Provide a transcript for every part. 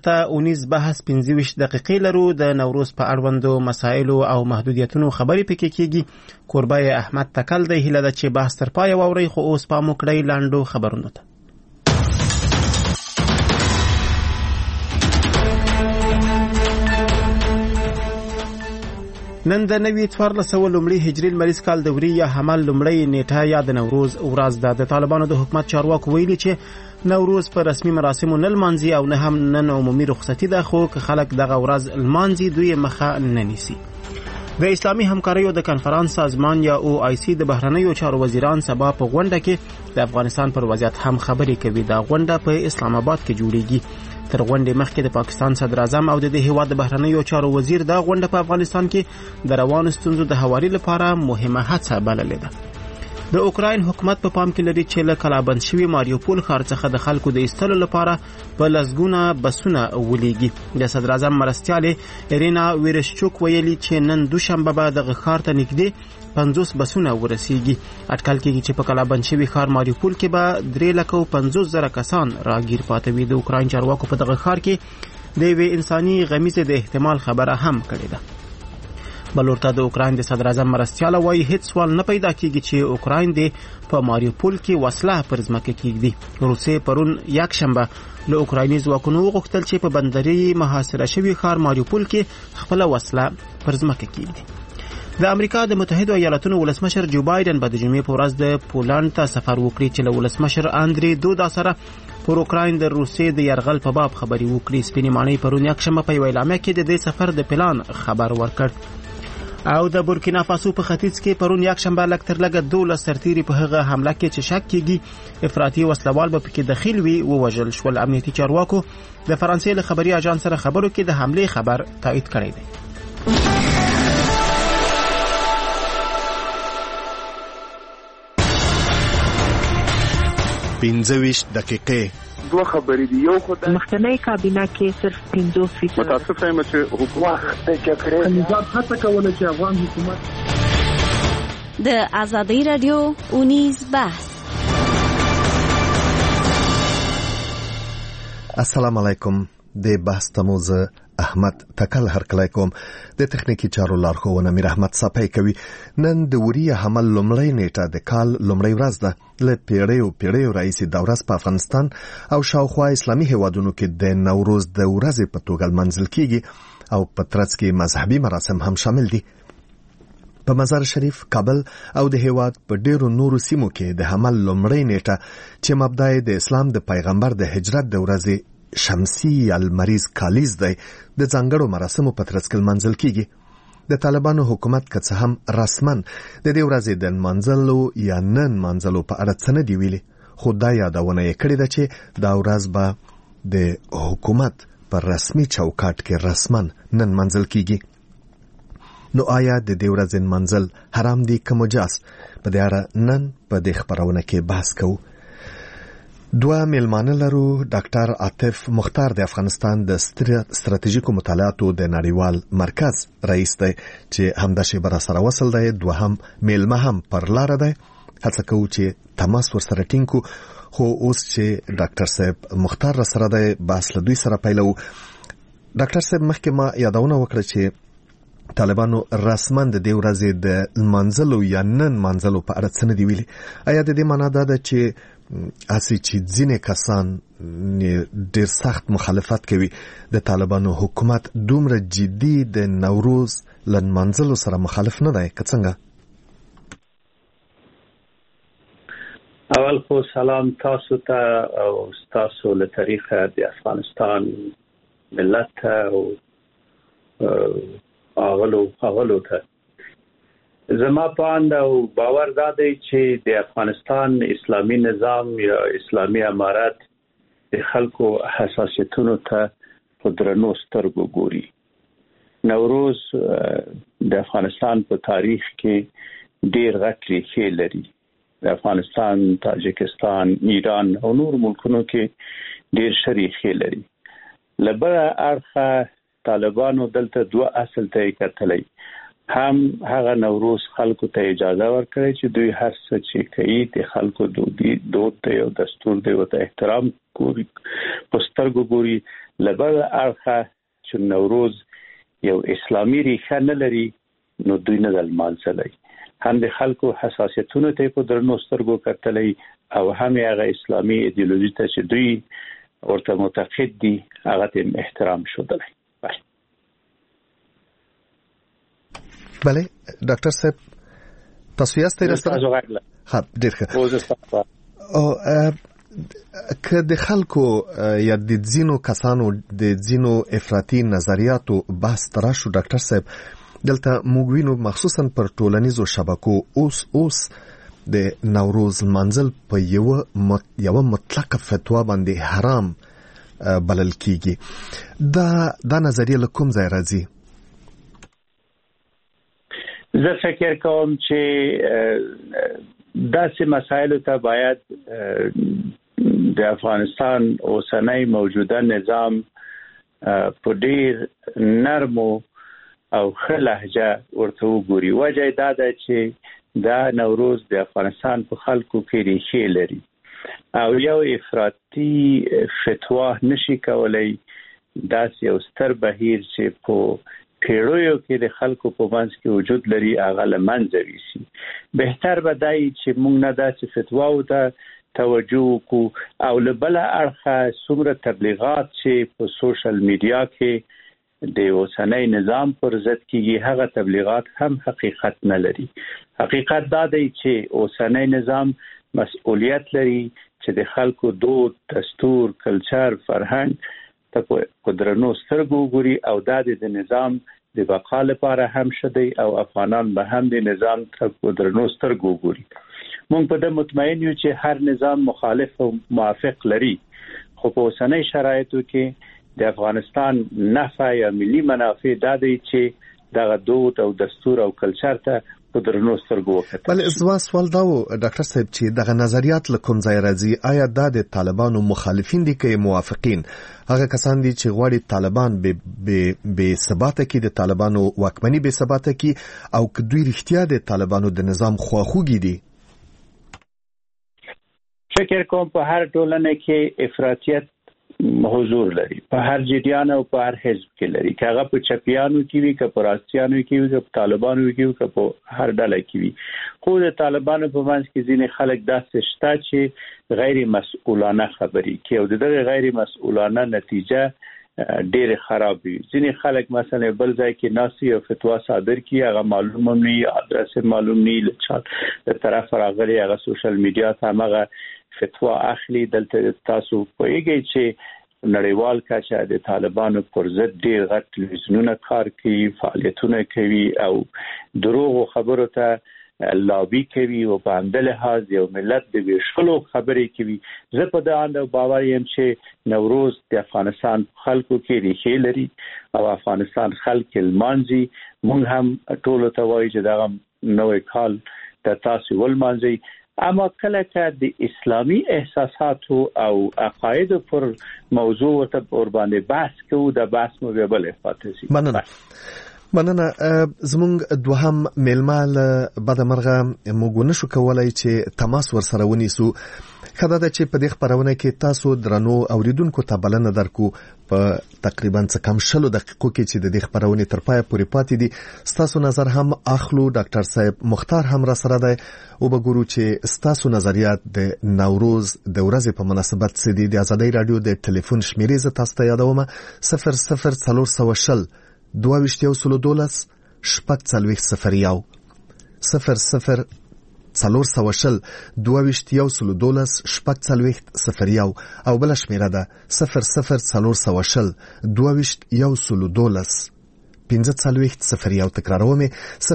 درته اونیز بحث 25 دقیقې لرو. د نوروز په اړوندو مسایلو او محدودیتونو خبرې پکې کېږي. کوربه احمد تکل دی. هیله ده چې بحث تر پایه واورئ، خو اوس پام وکړئ لاندو خبرونو ته. نن د نوي 1400 لومړي هجري لمریز کال د وري یا حمل لومړۍ نیټه یا د نوروز ورځ ده. د طالبانو د حکومت چارواکو ویلي چې نوروز په رسمي مراسمو نه لمانځي او نه هم نن عمومي رخصتي ده، خو که خلک دغه ورځ لمانځي دوی مخه نه نیسي. د اسلامي همکاریو د کنفرانس سازمان یا OIC د بهرنیو چارو وزیران سبا په غونډه کې د افغانستان پر وضعیت هم خبرې کوي. دا غونډه په اسلام آباد کې جوړیږي. تر غونډې مخکې د پاکستان صدر اعظم او د دې هیواد د بهرنیو چارو وزیر دا غونډه په افغانستان کې د روانو ستونزو د هواري لپاره مهمه هڅه بللې ده. د اوکراین حکومت په پام کې لري چې له کلابند شوي ماریوپول ښار څخه د خلکو د ایستلو لپاره په لسګونه بسونه ولیږي. د صدر اعظم مرستیالې ایرینا ویرشچوک ویلي چې نن دوشنبه به دغه ښار ته نږدې 50 بسونه ورسیږي. اټکل کېږي چې په کلابند شوي ښار ماریوپول کې به 350,000 کسان راګیر پاتې وي. د اوکراین چارواکو په دغه ښار کې د یوې انساني غمیزې د احتمال خبره هم کړې ده. بلورته د اوکراین د صدر اعظم مرستیاله وایي هیڅ سوال نه پیدا کېږي چې اوکراین د په ماریوپول کې وسله پر ځمکه کېږدي. روسیې پرون یکشنبه له اوکرایني ځواکونو وغوښتل چې په بندري محاصره شوي ښار ماریوپول کې خپله وسله پر ځمکه کېږدي. د امریکا د متحدو ایالاتونو ولسمشر جو بایدن به د جمعې په ورځ د پولند ته سفر وکړي چې له ولسمشر اندري دودا سره پر اوکراین د روسیې د یرغل په باب خبرې وکړي. سپینې ماڼۍ پرون یکشنبه په یوه اعلامیه کې د دې سفر د پلان خبر ورکړ. او د بورکینا فاسو په ختیځ کې پرون یکشنبه لږ تر لږه 12 سرتیري په هغه حمله کې چې شک کېږي افراطي وسلوال به پکې دخیل وي ووژل شول. امنیتي چارواکو د فرانسې له خبري اژانس سره خبرو کې د حملې خبر تایید کړی دی. 25 دقیقې دوه خبرې دي. یو خو د مخکنی کابینه کې صرف 50% متاسفه یم چې حکومت د جګړې نظام هڅه کوله چې افغان حکومت د ازادي رادیو اونیز بحث. السلام علیکم. د بحث تموز احمد تکل هرکلی کوم. د تخنیکی چارو لارښوونه میر احمد صاحب کوي. نن د وري حمل لومړی نیټه د کال لومړی ورځ ده. له پیړیو راهیسې دا ورځ په افغانستان او شاوخوا اسلامي هیوادونو کې د نوروز د ورځې په توګه لمانځل کیږي او په ترڅ کې مذهبي مراسم هم شامل دي. په مزار شریف، کابل او د هیواد په ډیرو نورو سیمو کې د حمل لومړی نیټه چې مبدا د اسلام د پیغمبر د هجرت د ورځې شمسی یا لمریز کالیز دی د ځانګړو مراسمو په ترڅ کې لمانځل کیږي. د طالبانو حکومت که څه هم رسمن د دې ورځې د لمانځلو یا نن لمانځلو په اړه څه نه دی ویلي، خو دا یادونه یې کړې ده چې دا ورځ به د حکومت په رسمي چوکاټ کې رسمن نن لمانځل کیږي. نو آیا د دې ورځې لمانځل حرام دي که مجاز؟ په دې اړه نن په دې خبرونه کې بحث کوو. دوه میلمانه لرو. ډاکټر عاطف مختار د افغانستان د ستراتیژیکو مطالعاتو د نړیوال مرکز رئیس دی چې همدا شی بر سره وصل دی. دوهم میلمه هم پر لار دی. هڅه کوو چې تماس ورسره ټینګ کو، خو اوس چې ډاکټر صاحب مختار را سره دی بحث له دوی سره پیلو. ډاکټر صاحب مخکې ما یادونه وکړه چې طالبانو رسماً د دې ورځې د لمانځلو یا نن لمانځلو په اړه څه نه دی ویلي. آیا د دې معنا دا ده چې اسی چې ځینې کسان ډیر سخت مخالفت کوي د طالبانو حکومت دومره جدي د نوروز لمانځلو سره مخالف نه دی که څنګه؟ اول خو سلام تاسو ته او تاسو له طریقه د افغانستان ملت او اغلو ته زما پاند او باور دادی چې د افغانستان اسلامی نظام یا اسلامی امارت د خلکو حساسیتونو ته په درنو سترګو ګوري. نوروز د افغانستان په تاریخ کې ډیر غټ ریښې لري. د افغانستان، تاجکستان، ایران او نور ملکونو کې ډیر شریکې لري. لبره اړخه طالبانو دلته دوه اصل ته کتلې. هم هغه نوروز خلکو ته اجازه ورکړي چې دوی هر څه چې کوي د خلکو دود دی او دستور دی او ته احترام کوي، پسترګو ګوري. لبل اړخه چې نوروز یو اسلامي ریښه نه لري نو دوی نه لمانځلای هم د خلکو حساسیتونو ته په درنو سترګو کتلای او هم هغه اسلامي ایدئولوژي ته چې دوی ورته معتقد دي هغه ته احترام شودلای. بله ډاکټر صاحب تاسو یاستئ راستره ها ډیر ښه او که د خلکو یا د ځینو کسانو د ځینو افراطي نظریاتو بحث تراشو ډاکټر صاحب دلته موږ وینو مخصوصا پر ټولنیزو شبکو اوس د نوروز منزل په یو مطلق فتوا باندې حرام بلل کیږي. دا نظریه له کوم ځای راځي؟ زه فکر کوم چې داسې مسایلو ته باید د افغانستان اوسنۍ موجوده نظام په ډیر نرمو او ښه لهجه ورته وګوري. وجه دا ده چې دا نوروز د افغانستان په خلکو کې ریښې لري او یو افراطي فتوا نشي کولای داسې یو ستر بهیر چې په پیړیو کې د خلکو په منځ کې وجود لري هغه له منځه یوسي. بهتر به دی چې موږ نه داسې فتواو ته توجه وکړو او له بله اړخه څومره تبلیغات چې په سوشل میډیا کې د اوسنۍ نظام پر ضد کېږي هغه تبلیغات هم حقیقت نه لري. حقیقت دا دی چې اوسنۍ نظام مسؤلیت لري چې د خلکو دود، دستور، کلچر، فرهنګ ته په درنو سترګو وګوري او دا د نظام د بقا لپاره هم شدي او افغانان به هم د نظام ته په درنو سترګو وګوري. موږ په دې مطمئن یو چې هر نظام مخالف او موافق لري خو په اوسنۍ شرایطو کې د افغانستان نفع یا ملي منافع دا دی چې دغه دود او دستور او کلچر ته په درنو سترګو وکړي. بل زما سوال دا و ډاکټر صاحب چې دغه نظریات له کوم ځای راځي؟ آیا دا د طالبانو مخالفین دي که موافقین؟ هغه کسان دي چې غواړي طالبان به ثباته کې د طالبانو واکمني به ثباته کې او که دوی رښتیا د طالبانو د نظام خواخوږي دي؟ فکر کوم په هر ټولنه کې افراطیت حضور لري، په هر جریان او په هر حزب کې لري، که هغه په چپیانو کې وي، که په راستیانو کې وي، که په طالبانو کې وي، که په هر ډله کې وي. خو د طالبانو په منځ کې ځینې خلک داسې شته چې غیر مسؤلانه خبرې کوي او دغه غیر مسؤلانه نتیجه ډېر خراب وي. ځینې خلک مثلا بل ځای کې ناسي او فتوا صادر کوي، هغه معلوم نه وي، ادرس معلوم نه وي، له طرف راغلي هغه سوشل میډیا ته هغه فتوا اخلي. دلته تاسو پوهیږئ چې نړیوال کچه د طالبانو پر ضد ډېر غټ تلویزیونونه کار کوي، فعالیتونه کوي او دروغ خبرو ته لابي کوي او په همدې لحاظ یو ملت د ویشلو خبرې کوي. زه په دې اند باور یم چې نوروز د افغانستان خلکو کې ریښې لري او افغانستان خلک لمانځي. موږ هم ټول ته وایي چې دا نوې کال د تاسو ولمانځي، اما کله چې د اسلامي احساساتو او عقاید پر موضوع ورته ور باندې بحث کوو د بحث مو به بل خاطر شي. مننه. زمونږ دوهم میلمال بعد مرغه موږ نشو کولای چې تماس ورسره ونیسو. خدای دا چې په دې خبرونه کې تاسو درنو اوریدونکو ته بلنه درکو په تقریبا څه کم 60 دقیقو کې چې د دې خبرونه تر پای پورې پاتې دي. تاسو نظر هم اخلو. ډاکټر صاحب مختار هم را سره دی او وګورو چې تاسو نظریات د نوروز د ورځې په مناسبت څه دي. د ازادۍ رادیو د ټلیفون شمیرې ز تاسو ته یادوم 00412 12 شپږ 00412 او بل شمیره ده 00412 12 تکراروم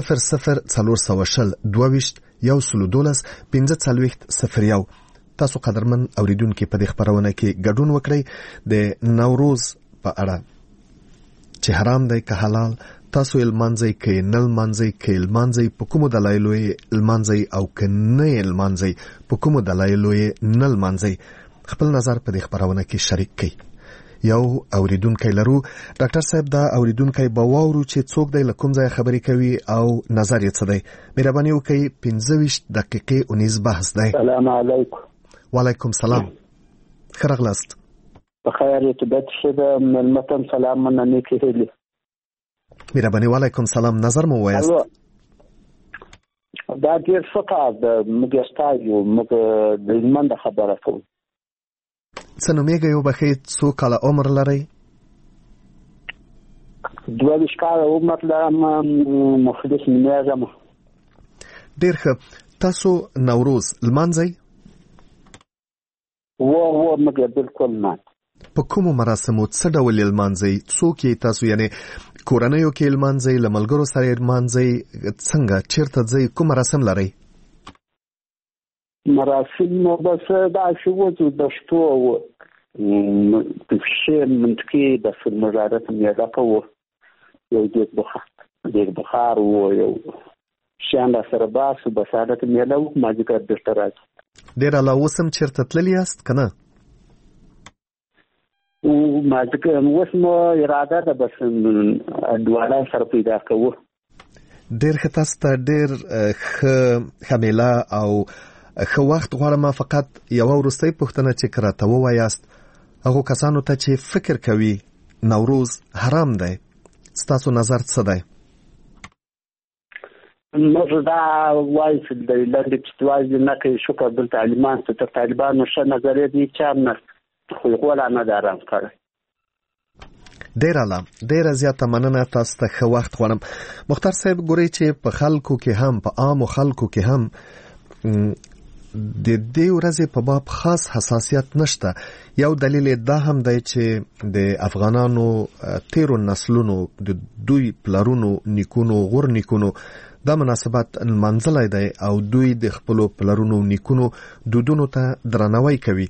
00412 تاسو قدرمن اوریدونکو په دې خبرونه کې ګډون وکړئ د نوروز په اړه چې حرام دی که حلال. تاسو المانځي کې نل مانځي کې المانځي په کومو دلایلو المانځي او که نه المانځي په کومو دلایلو نل مانځي خپل نظر په دې خبرونه کې شریک کړئ. یو اوریدونکو لرو. ډاکټر صاحب دا اوریدونکو به واورو چې څوک دی لکم ځای خبرې کوي او نظر یې څه دی. مهرباني وکړئ 15 دقیقې اونیز بحث دی. السلام علیکم. وعلیکم سلام. خیرغلاست. بخیر طبیعت شده ملمتم سلام من نیکی هیلی مهرباني وعلیکم سلام نظر مو وایست دا ډیر ښه کار ده موږ ستایو موږ د ایمان د خبره کوو څه نومیږئ وبښئ څو کاله عمر لرئ 22 کاله عمر لرم مخلص نومیږم ډیر ښه تاسو نوروز لمانځئ موږ بالکل نه په کومو مراسمو څه ډول یې لمانځئ څوک یې تاسو یعنې کورنیو کې لمانځئ له ملګرو سره یې لمانځئ څنګه چیرته ځئ کوم مراسم لرئ مراسم نو بس داسې وو چې د شتو ښې منطقې د مجارت میله کوو یو دیګ بخار وو یو شیان راسره باسو بسادت میله وو مازدیګر بېرته راځو ډېره لا اوس هم چیرته تللي یاست که نه اوس مو اراده ده بس دواړه سره پیدا کوو ډېر ښه تاسو ته ډېر ښه میله او ښه وخت غواړم فقط یوه وروستۍ پوښتنه چې که راته ووایاست هغو کسانو ته چې فکر کوي نوروز حرام دی ستاسو نظر څه دی موږ دا وایو چې د لنډې پسټوازې نه کوي شکر دلته طالبان ته تر طالبانو ښه نظریه دی چا نه خو یې غوله نه ده آرام کړی ډېره زیاته مننه تاسو ته ښه وخت غواړم مختار صاحب ګورئ چې په خلکو کې هم په عامو خلکو کې هم د دې ورځې په باب خاص حساسیت نشته یو دلیل دا هم دی چې د افغانانو تیرو نسلونو د دوی پلرونو نیکونو غور نیکونو دا مناسبت منځلای دی او دوی د خپلو پلرونو نیکونو دودونو ته درناوی کوي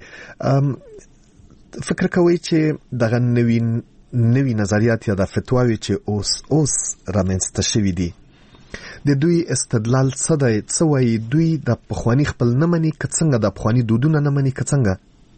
فکر کوي چې دغه نوی نظریات یا د فتواوی چې اوس رامنځته شوي دي د دوی استدلال څه دی څه وایي دوی د پخواني خپل نه مني که څنګه د پخواني دودونه نه مني که څنګه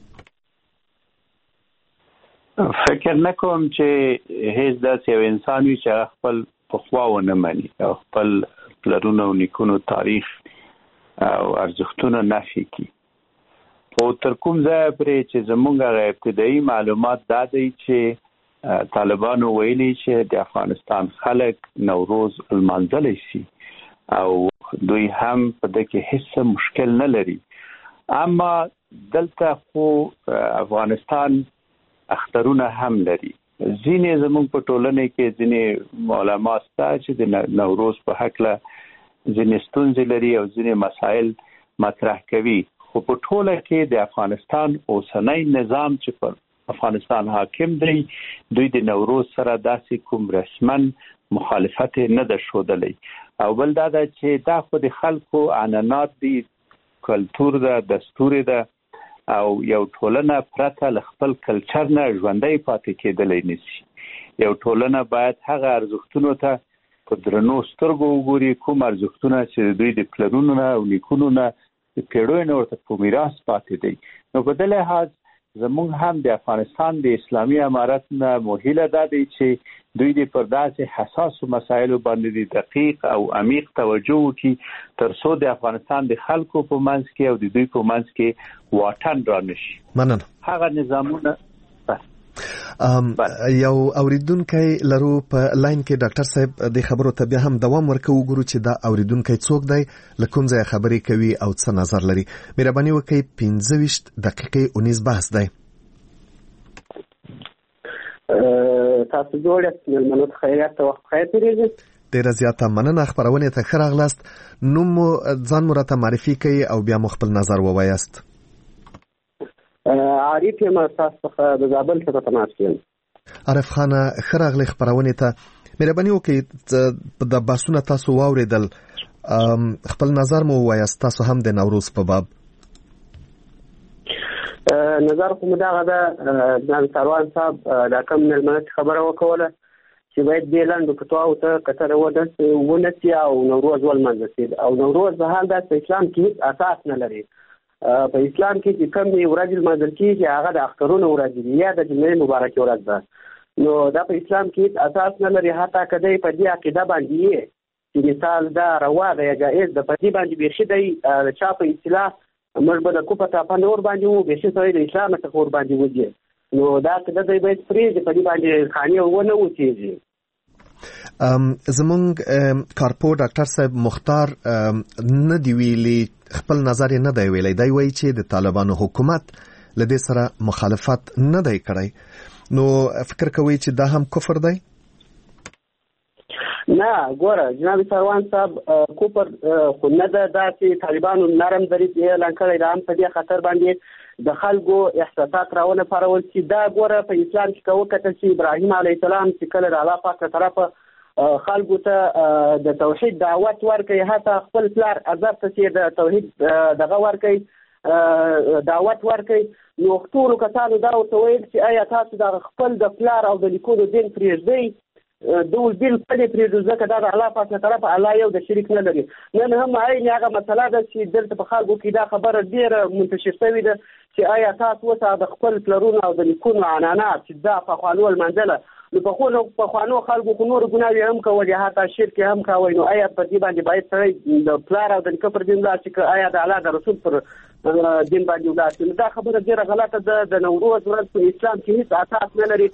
فکر نه کوم چې هیڅ داسې یو انسان وي چې خپل پخوا ونه مني او خپل پلرونو او نیکونو تاریخ او ارزښتونه نفي کړي خو تر کوم ځایه پرې چې زموږ هغه ابتدایي معلومات دا دی چې طالبانو ویلي چې د افغانستان خلک نوروز لمانځلی شي او دوی هم په دې کې هیڅ مشکل نه لري اما دلته خو افغانستان اخترونه هم لري ځینې زموږ په ټولنه کې ځینې علما ستا چې د نوروز په هکله ځینې ستونزې لري او ځینې مسایل مطرح کوي خو په ټوله کې د افغانستان اوسنی نظام چې پر افغانستان حاکم دی دوی د نوروز سره داسې کوم رسمن مخالفت نه ده ښودلی او بل دا ده چې دا خو د خلکو عنعنات دي کلتور ده دستور ده او یو ټولنه پرته له خپل کلچر نه ژوندی پاتې کېدلی نشي یو ټولنه باید هغه ارزښتونو ته په درنو سترګو وګوري کوم ارزښتونه چې دوی د پلرونو نه او نیکونو نه د پیړیو نه ورته په میراث پاتې دی نو په دې لحاظ زموږ هم د افغانستان د اسلامي امارت نه موهیله دا دی چې دوی د پر داسې حساسو مسایلو باندې دقیق او عمیق توجه وکړي تر څو د افغانستان د خلکو په منځ کې او د دوی په منځ کې واټن رانشي مننه هغه نظامونه یو اوریدونکو لرو په لاین کې ډاکټر صاحب د خبرو ته بیا هم دوام ورکوو ګورو چې دا اوریدونکو څوک دی لکه ځای خبرې کوي او څه نظر لري مهرباني وکړئ 15 دقیقې 19 بحث دی تاسو جوړه ملمنو خیرات وخت خیر تیریږي ډیره زیاته مننه خبرونه ته ښه راغلاست نوم ځان مو راته معرفي کړئ او بیا مو خپل نظر ووایاست عارف یم تاسو د زابل څخه تماس کوم عارف خان خراغلی خبرونه ته مهرباني وکړئ د باسونه تاسو واوریدل خپل نظر مو وایاست تاسو هم د نوروز په باب نظر کوم دا غدا د سروان صاحب دا کوم ملمنه خبره وکوله چې باید د لاندو کتاو ته کتره ونسی او نوروز ولمنځي او نوروز په حال د اسلام کې اساس نه لري په اسلام کې چې کوم ورځ لمانځل کېږي هغه د اخترونو ورځ دی یا د جمعې مبارکې ورځ ده نو دا په اسلام کې اساس نه لري حتی کدی په دې عقیده باندې چې مثال دا روا ده یا جائز ده په دې باندې بیرشي دی چا په اصطلاح موږ به د کوپه ته په نور باندې وو بیرشي سوی د اسلام څخه ور باندې وځي نو دا که دوی باید پرېږدي په دې باندې خانې ونه اوسېږي. زمونږ کارپو ډاکټر صاحب مختار نه دی ویلي، خپل نظر نه دی ویلی. دی وایي چې د طالبانو حکومت له دې سره مخالفت نه دی کړی. نو فکر کوي چې دا هم کفر دی؟ نه ګوره جناب سروان صاحب، کفر خو نه ده. دا چې طالبانو نرم دریځ اعلان کړی دا هم په دې خطر باندې د خلکو احساسات راونه پارول چې دا ګوره په اسلام کې که وکتل چې ابراهیم علیه السلام چې کله د الله پاک له طرفه خلکو ته د توحید دعوت ورکوي، حتی خپل پلار عزب ته چې د توحید دغه ورکوي دعوت ورکوي، نو ټولو کسانو دا ورته ویل چې آیا تاسو د خپل د پلار او د نیکونو دین پرېږدئ؟ دول بالکل پرېږدو، ځکه دا د الله پاک له طرفه الله یو د شریک نه لري. نن هم عین هغه مسله ده چې دلته په خلکو کې دا خبره ډېره منتشر شوې ده چې آیا تاسو اوس د خپل پلرونو او د نیکونو عنعنات چې دا پخوانو لمانځله، نو پخوانو خلکو خو نور ګناوې هم کولې، حتی شرک هم کوی، نو آیا په دې باندې باید سړی د پلار او د نیکه پر دین ولاړ شي که آیا د الله د رسول پر دین باندې ولاړ شي؟ نو دا خبره ډېره غلطه ده. د نوروز ورځ په اسلام کې هېڅ اساس نه لري.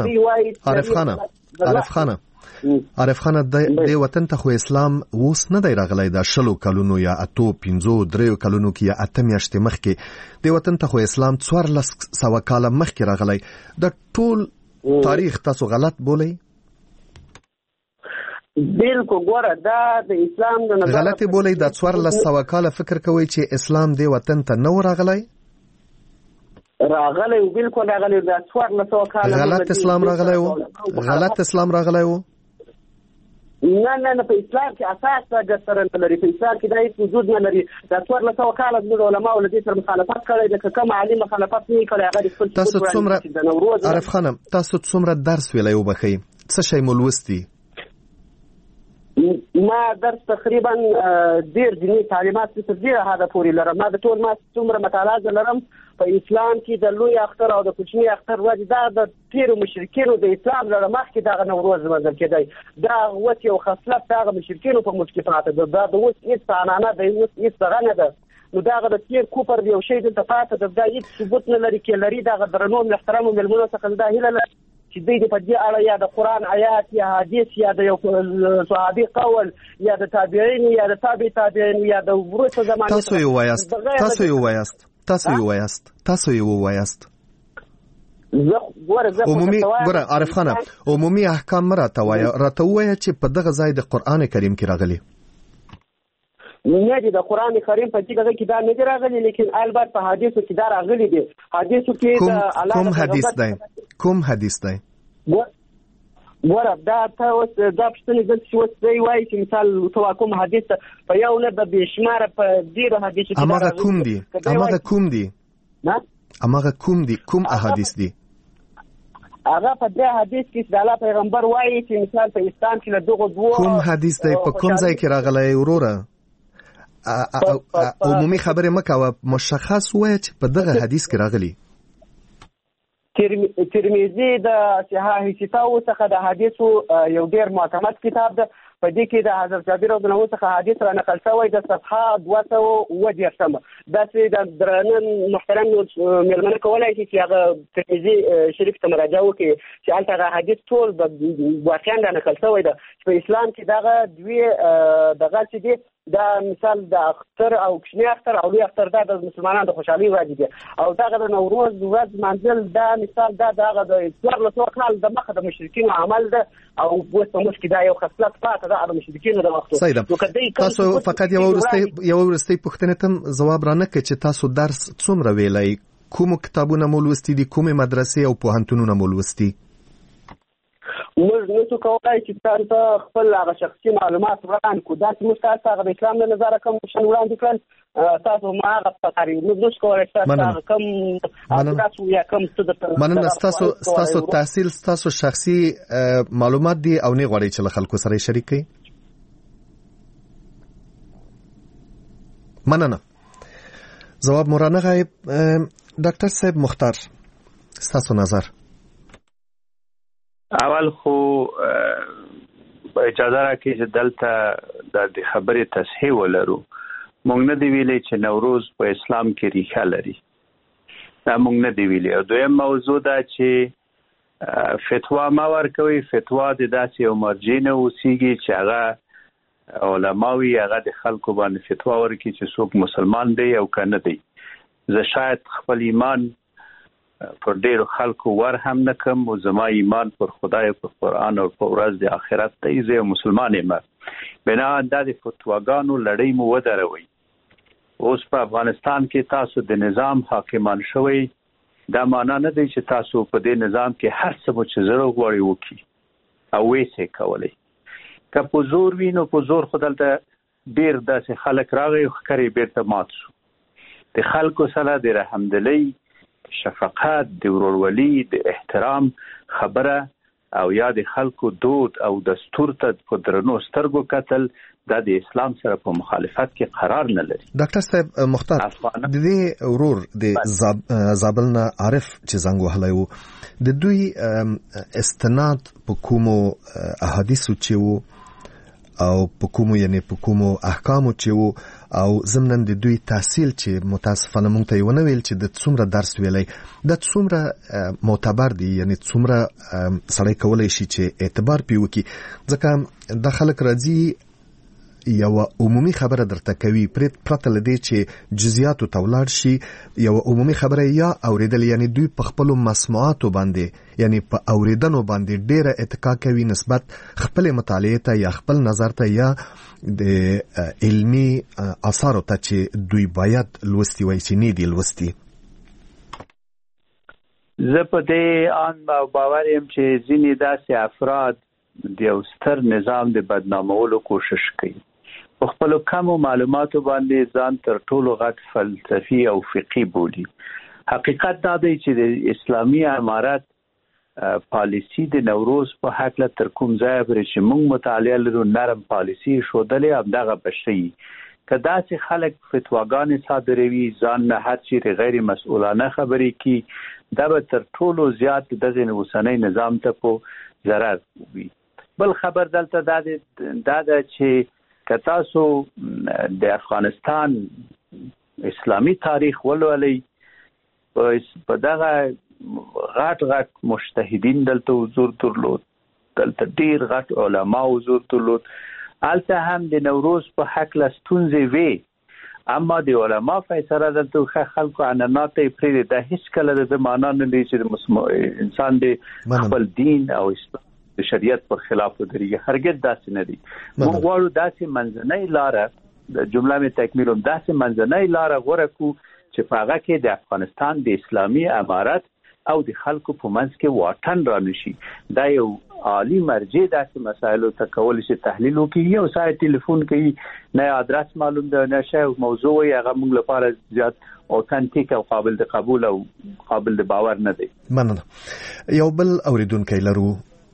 عارف خانه د وطن ته خو اسلام اوس نه دی راغلی، دا 20 کلونو یا 3 کلونو کې یا 8 میاشتې مخکې د وطن ته خو اسلام 1400 کاله مخکې راغلی. د ټول تاریخ تاسو غلط بولئ؟ بالکل ګوره دا د اسلام د نظر غلط بولئ. دا 1400 کاله فکر کوئ چې اسلام د وطن ته نو راغلی؟ راغلی و، بالکل راغلی و. دا 1400 کاله غلط اسلام راغلی و. غلط اسلام راغلی و. نه په اسلام کې اساس سره نه لري. په اسلام کې دا هیڅ وجود نه لري. دا 1400 کاله د علماء له دې سره مخالفت کړی د کوم عالم مخالفت نه کړی. هغه خپل تاسو څومره عارف خانم تاسو څومره درس ویلی وبخئ؟ څه شی مو لوستی؟ ما درس تقریبا ډېر دیني تعلیمات تر ډېره حده پورې لرم. ما د ټول ما څومره مطالعه لرم په اسلام کې د لوی اختر او د کوچني اختر ورځ دا د تیرو مشرکینو د اسلام له مخکې دغه نوروز لمانځل کېدی. دا اوس یو خصلت دغه مشرکینو په موږ کې پراته ده. دا د اوس هېڅ عنعنه ده، اوس هېڅ دغه نه ده. نو دغه د تیر کوپر یو شی دلته پاته ده، دا هېڅ ثبوت نه لري کې لري. دغه درنو محترمو مېلمنو څخه دا هیله لري چې دوی د په دې اړه یا د قرآن آیات یا حدیث یا د یو صحابي قول یا د تابعین یا د تابعین یا د وروسته زمانې تاسو یې ووایاست. ګوره عارف خانه عمومي احکام راته ووایه چې په دغه ځای د قرآن کریم کې راغلي. نه دي د قرآن کریم په دې کې دا نه دی راغلی، لیکن البته په حدیثو کې دا راغلی دی. حدیثو کې د الله کوم حدیث دی؟ ګوره دا ته اوس دا پوښتنې دلته چې اوس دی وایي چې مثال ته کوم حدیث په یو نه د بېشماره په ډېرو حدیثو کې هماغه کوم دي کوم احادیث دي؟ هغه په دې حدیث کې د الله پیغمبر وایي چې مثال په اسلام کې له دغه دوه کوم حدیث دی په کوم ځای کې راغلی وروره؟ عمومي خبرې مه کوه، مشخص وایه چې په دغه حدیث کې راغلی. ترمذي د صحاح ستاو څخه د حدیثو یو ډېر معتمد کتاب ده. په دې کې د حضرت جابر رضی الله عنه څخه حدیث را نقل شوی د صفحه 210 دا چې د درنه محترم مېلمنه کولای شي چې هغه ترمذي شریف ته مراجعه وکړي چې هلته حدیث ټول واقعا را نقل شوی ده. په اسلام کې دغه دوی دغه چې دي دا مثال د اختر او کوچنی اختر او لوی اختر دا د مسلمانانو د خوشحالۍ ورځ دي، او دغه د نوروز ورځ منځل دا مثال دا دغه د 1400 کال د مخه د مشرکینو عمل ده، او اوس په موږ کې دا یو خصلت پاته ده د مشرکینو د وختو. تاسو فقط یو ورستۍ پوښتنې ته ځواب رانه کړئ چې تاسو درس څومره ویلی؟ کوم کتابونه مو لوستي دي؟ کومې مدرسې او پوهنتونونه مو لوستي؟ موږ نشو کولای چې تاسو خپل هغه شخصي معلومات وړاندې کړو. دا چې موږ تاسو هغه د اسلام له نظره کوم شی وړاندې کړل، تاسو ما هغه فکرې موږ نشو کولای چې تاسو کوم تاسو یا کوم څه د مننه. تاسو تحصیل تاسو شخصي معلومات دي او نه غواړئ چې له خلکو سره شریک کړئ؟ مننه. جواب مورانه غایب. ډاکټر صاحب مختار، تاسو نظر؟ اول خو اجازه راکړئ چې دلته د خبرې تصحیح ولرو. موږ نه دی ویلي چې نوروز په اسلام کې ریښه لري. دا موږ نه دی ویلي. او دویم موضوع دا چې فتوا ما ورکوي. فتوا د داسې یو مرجع نه اوسېږي چې هغه علماوي هغه د خلکو باندې فتوا ورکړي چې څوک مسلمان دی او که نه دی. زه شاید خپل ایمان پر ډیرو خلکو ور هم نه کم او زما ایمان پر خدای پر قرآن او پر ورځ د آخرت دی. زه یو مسلمان یم. بنابراین دا د فتواګانو لړۍ مو ودروي. اوس په افغانستان کې تاسو د نظام حاکمان شوی، دا معنا نه دی چې تاسو په دې نظام کې هر څه مو چې زړه غواړي وکړي او ویسې کولی. که په زور وي نو په زور خو دلته ډېر داسې خلک راغی او ښکرې بېرته مات شو. د خلکو سره د رحمدلۍ، شفقت، د ورورولي، د احترام خبره او یا د خلکو دود او دستور ته په درنو سترګو کتل دا د اسلام سره په مخالفت کې قرار نه لري. ډاکټر صاحب مختار، د دې ورور د زابل نه عارف چې زنګ وهلی و، د دوی استناد په کومو احادیثو چې وو او په کومو احکامو چې وو او ضمناً د دوی تحصیل چې متاسفانه مونږ ته یې ونه ویل چې د څومره درس ویلی، دا څومره معتبر دی، یعنی څومره سړی کولی شي چې اعتبار پې وکړي. ځکه دا خلک راځي یوه عمومي خبره درته کوي پرته له دې چې جزئیاتو ته ولاړ شي. یوه عمومي خبره یا اورېدل، یعنی دوی په خپلو مسموعاتو باندې، یعنی په اورېدنو باندې ډېره اتکا کوي نسبت خپلې مطالعې ته یا خپل نظر ته یا د علمي اثارو ته چې دوی باید لوستي وای چې نه دي لوستي. زه په دې آن باور یم چې ځینې داسې افراد د یو ستر نظام د بدنامولو کوشش کوي. په خپلو کمو معلوماتو باندې ځان تر ټولو غټ فلسفي او فقهي بولي. حقیقت دا دی چې د اسلامي امارت پالیسی د نوروز په هکله تر کوم ځایه پورې چې موږ مطالعه لرو نرم پالیسی ښودلې همدغه به شي. که داسې خلک فتواګانې صادروي، ځان نه هر چیرې غیر مسؤلانه خبرې کوي، دا به تر ټولو زیات دغه اوسنی نظام ته په ضرر وي. بل خبر دلته دا ده چې که تاسو د افغانستان اسلامي تاریخ ولولئ، په دغه غټ مجتهدین دلته حضور درلود، دلته ډیر غټ علما حضور درلود. هلته هم د نوروز په هکله ستونزې وې، اما د علما فیصله دلته خلکو عنعنات یې پرېږدي. دا هېڅکله د معنا نه دی چې انسان د خپل دین او اسلام د شریعت پر خلاف ودرېږي. هرګز داسې نه دي. موږ غواړو داسې منځنۍ لاره، د جمله مې تکمیلوم، داسې منځنۍ لاره غوره کړو چې په هغه کې د افغانستان د اسلامي امارت او د خلکو په منځ کې واټن رانشي. دا یو عالی مرجع داسې مسایلو ته کولی شي تحلیل وکړي. یو سړی ټلیفون کوي، نه ادرس معلوم ده، نه شی موضوع وي، هغه موږ لپاره زیات اوتنټیک او قابل د قبول او قابل د باور نه دی. مننه. یو بل اوریدونکی لرو.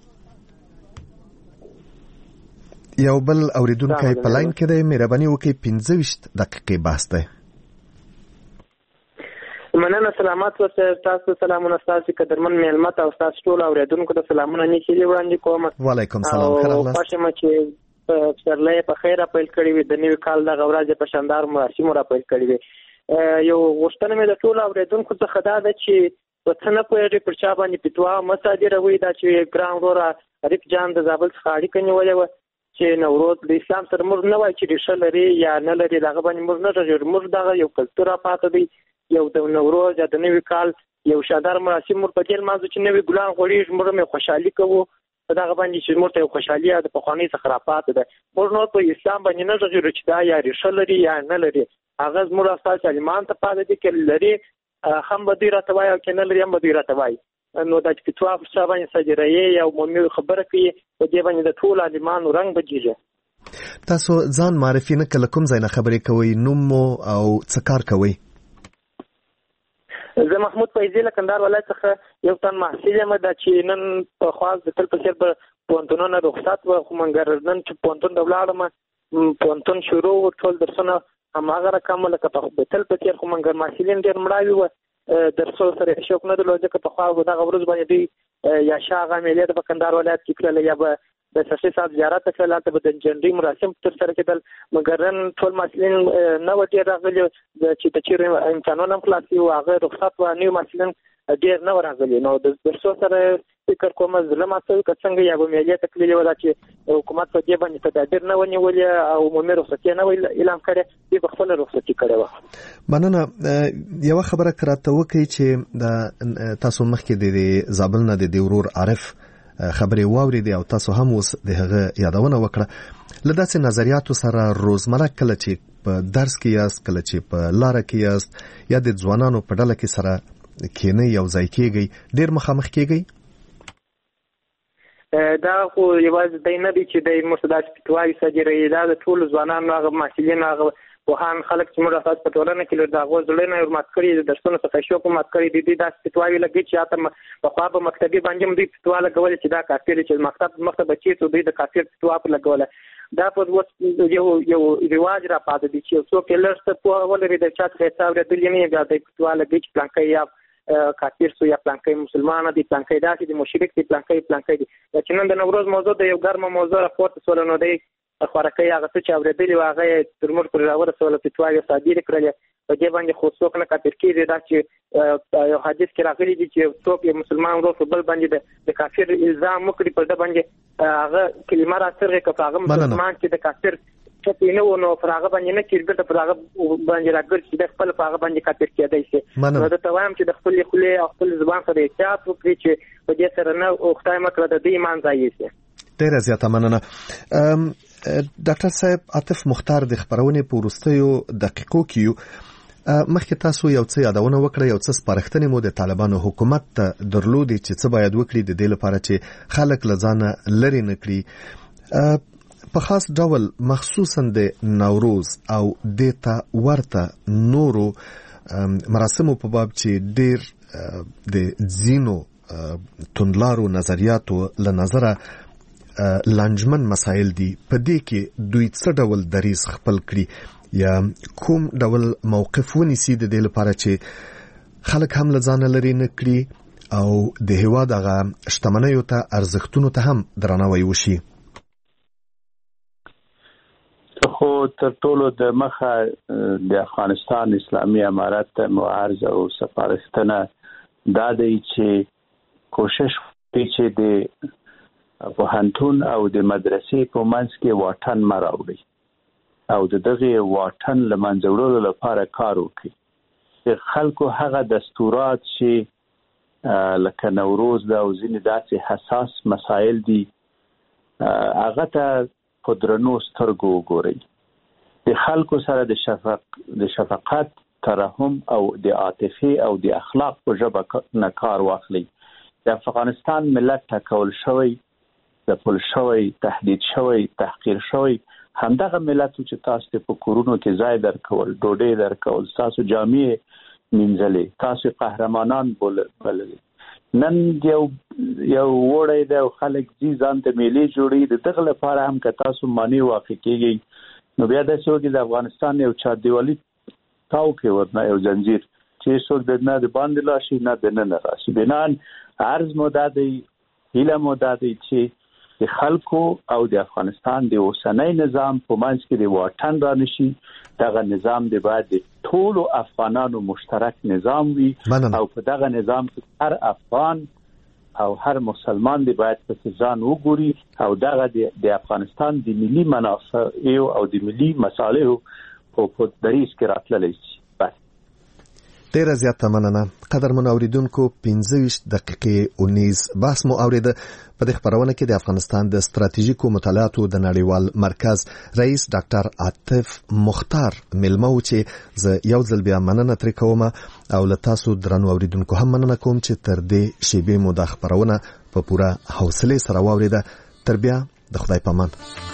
یو بل اوریدونکی په لاین کې دی. مهرباني وکړئ 15 دقیقې بحث دی. مننه. سلامات اوسئ. تاسو سلامونه ستاسو قدرمن میلمت او تاسو ټول اوریدونکو ته سلامونه نیکي وړاندې کوم. وعلیکم سلام. خیر الله. خوشم چې پسرلی په خیره پیل کړی وي، د نوي کال دغه ورځ په شاندار مراسمو را پیل کړی وي. یو غوښتنه مې د ټول اوریدونکو څخه دا ده چې په څه نه پوهېږي پر چا باندې فتوا مه صادروئ. دا چې ګران وروره عارف جان د زابل څخه اړیکه نیولې وه چې نوروز د اسلام سره موږ نه وایي چې ریښه لري یا نه لري، دغه باندې موږ نه غږېږو. موږ دغه یو کلتور راپاته دی، یو د نوروز یا د نوي کال یو شاندار مراسم موږ په دې لمانځو چې نوي ګلان غوړېږي، موږ هم خوشحالي کوو په دغه باندې چې موږ ته یو خوشحالي د پخوانۍ څخه راپاته ده. موږ نور په اسلام باندې نه غږېږو چې دا یا ریښه لري یا نه لري. هغه زموږ ستاسو عالمان ته پاته دي، که لري هم به دوی راته وایي او که نه لري هم به دوی راته وایي. نو دا چې فتوا پر چا باندې صادروي یا عمومي خبره کوي، په دې باندې د ټولو عالمانو رنګ بجېږي. تاسو ځان معرفي نه کله کوم ځای نه خبرې کوئ، نوم مو او څه کار کوئ؟ زه محمود فیضي له کندهار ولایت څخه یو تن محصل یم. دا چې نن په خواست د تل په څېر به پوهنتونونه رخصت وه، خو مګر نن چې پوهنتون ته ولاړم، پوهنتون شروع و، ټول درسونه هماغه رقم لکه په تل په څېر، خو مګر محصلین ډېر مړاوي وه، درسو سره شوق نه درلود. ځکه پخوا دغه ورځ باندې دوی یا شاغه میلې د کندهار ولایت کې کړله یا به د شخصي صاحب زیارت کړل، هلته به د جنډۍ مراسم ترسره کېدل، مګر نن ټول محصلین نه و ډېر راغلي، چې د چیرې امتحانونه هم خلاص وي او هغه رخصت و، نوي محصلین ډېر نه و راغلي. نو د درسو سره فکر کوم زړه ماته که څنګه یا به مېلې ته تللې وه چې حکومت په دې باندې تدابیر نه و نیولې او عمومي رخصتي نه و اعلان کړې، دوی به خپله رخصتي کړې وه. مننه. یوه خبره که راته وکړئ چې تاسو مخکې د زابل نه د ورور عارف خبرې واورېدې او تاسو هم اوس د هغه یادونه وکړه، له داسې نظریاتو سره روزمره کله چې په درس کې یاست، کله چې په لاره کې یاست، یا د ځوانانو په ډله کې سره کېنئ یو ځای کېږئ، ډېر مخامخ کېږئ؟ دا خو یوازې دی نه دی چې دی موږ ته داسې فتواوې صادروي، دا د ټولو ځوانانو هغه محصلین، هغه پوهان خلک چې موږ اساس په ټولنه کې د هغو زړه نه ورمات کړي، د درسونو څخه شوق مات کړي دي، دوی داسې فتواوې لګوي چې حتی پخوا په مکتبي باندې هم دوی فتوا لګولې چې دا کافر دی، چې مکتب مخته بچي څو دوی د کافر فتوا په لګوله. دا په یو رواج را پاتې دی چې یو څوک یې لږ څه پوهه ولري، د چا څخه یې څه اورېدلي نه وي، بیا دی فتوا لګوي چې پلانکی یا کافر سو یا پلانکی مسلمان دی، پلانکی داسې دی، مشرک دی، پلانکی دی. چې نن د نوروز موضوع د یو ګرمه موضوع راپورته سوله، نو دی خوارکۍ هغه څه چې اورېدلي وو هغه یې تر موږ پورې راورسوله، فتواوې صادرې کړلې. په دې باندې خو څوک نه کافر کېږي، دا چې یو حدیث کې راغلي دي چې څوک یو مسلمان ورور په بل باندې د کافر الزام وکړي، پر ده باندې هغه کلمه راڅرغې که په هغه مسلمان چې د کافر چپی نه و، نو پر هغه باندې نه کېږي، ګټه پر هغه باندې راګرځي چې د خپل په هغه باندې کافر کېدی شي. نو درته وایم چې د خپلې خولې او خپل زبان سره احتیاط وکړي چې په دې سره نه خدای مه کړه د دې ایمان ځایع شي. ډېره زیاته مننه. ډاکټر صاحب عاطف مختار، د خپرونې په وروستیو دقیقو کې یو، مخکې تاسو یو څه یادونه وکړه، یو څه سپارښتنې مو د طالبانو حکومت ته درلودې چې څه باید وکړي د دې لپاره چې خلک له ځانه لرې نه کړي، په خاص ډول مخصوصا د نوروز او دیتا ورته نورو مراسمو په باب چې ډېر د ځینو توندلارو نظریاتو له نظره لانجمن مسایل دي، په دې کې دوی څه ډول دریځ خپل کړي یا کوم ډول موقف ونیسي د دې لپاره چې خلک هم له ځانه لرې نه کړي او د هېواد هغه شتمنیو ته ارزښتونو ته هم درناوی وشي؟ خو تر ټولو د مخه د افغانستان اسلامي امارت ته معارض او سپارښتنه دا دی چې کوشش وکړي چې د پوهنتون او د مدرسې په منځ کې واټن مه راوړي او د دغې واټن له منځه وړلو لپاره کار وکړي. د خلکو هغه دستورات چې لکه نوروز دا او ځینې داسې حساس مسایل دي هغه ته په درنو سترګو وګورئ. د خلکو سره د شفقت، ترحم او د عاطفې او د اخلاق په ژبه نه کار واخلئ. د افغانستان ملت ټاکل شوی، ځپل شوی، تهدید شوی، تحقیر شوی همدغه ملت چې تاسو ته په کورونو کې ځای درکول، ډوډۍ درکول، تاسو جامې مینځلې، تاسو قهرمانان بللې. نن یو وړی دی او خلک ځي ځان ته میلې جوړوي، د دغه لپاره هم که تاسو مانع واقع کېږئ نو بیا داسې وکړي د افغانستان یو چاردیوالي تاو کې ورنه یو زنجیر چې څوک د نه د باندې راشي نه د ننه راشي. بنان عرض مو دا دی، هیله مو دا دی چې د خلکو او د افغانستان د اوسنۍ نظام په منځ کې د واټن را نشي. دغه نظام دی باید د ټولو افغانانو مشترک نظام وي او په دغه نظام کې هر افغان او هر مسلمان دی باید په ځان وګوري او دغه د افغانستان د ملي منافعو او د ملي مصالحو په دریځ کې راتللی شي. ډیره زیاته مننه. قدرمن اوریدونکو 15 دقیقې اونیز بحث مو اوریده. په دې خبرونه کې د افغانستان د ستراتیژیکو مطالعاتو د نړیوال مرکز رئیس ډاکټر عاطف مختار ملمو چې زه یو ځل بیا مننه ترې کوم او له تاسو درنو اوریدونکو هم مننه کوم چې تر دې شیبې مو د خبرونه په پوره حوصله سره واوریده. تر بیا د خدای پامان.